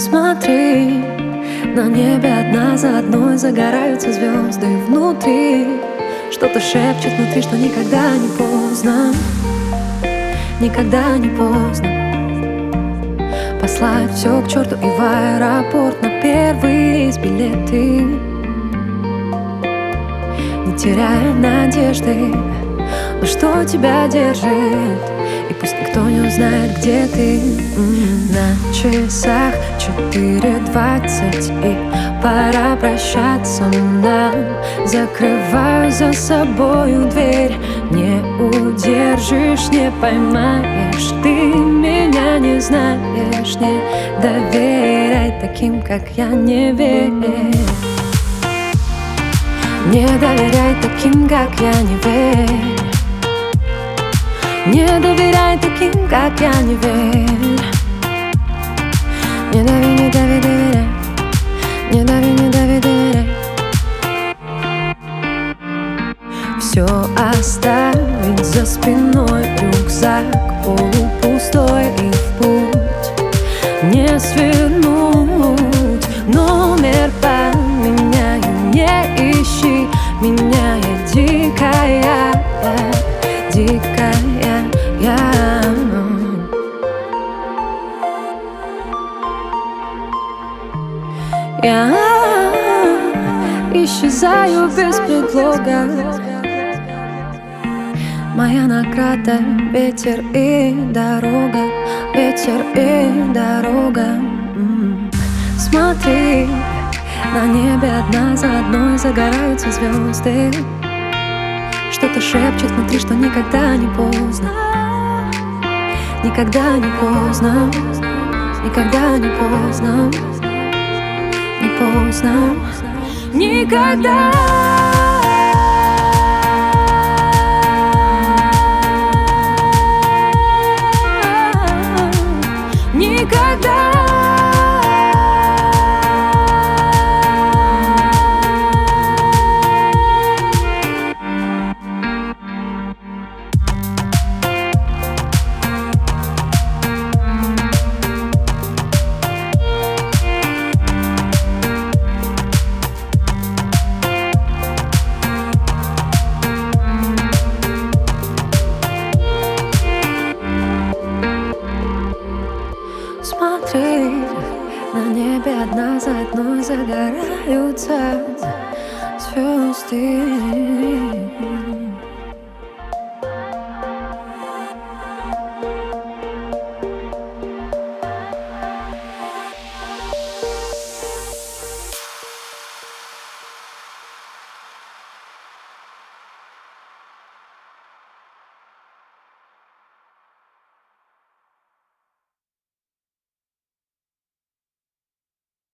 Смотри, на небе одна за одной загораются звезды внутри. Что-то шепчет внутри, что никогда не поздно, никогда не поздно послать все к черту и в аэропорт на первый рейс билеты, не теряя надежды. Но что тебя держит? И пусть никто не узнает, где ты. На часах 4:20, и пора прощаться нам. Закрываю за собою дверь. Не удержишь, не поймаешь. Ты меня не знаешь. Не доверяй таким, как я, не верь. Не доверяй таким, как я, не верь. Не доверяй таким, как я, не верь. Не дави, не дави, доверяй. Не дави, не дави, доверяй. Все оставить за спиной, рюкзак полупустой, и в путь не свернуть. Номер поменяю, не ищи меня, я дикая, дикая я. Я исчезаю без предлога. Моя награда — ветер и дорога, ветер и дорога. Смотри, на небе одна за одной загораются звезды. Что-то шепчет внутри, что никогда не поздно, никогда не поздно, никогда не поздно, не поздно, никогда. Никогда. Смотри, на небе одна за одной загораются звезды.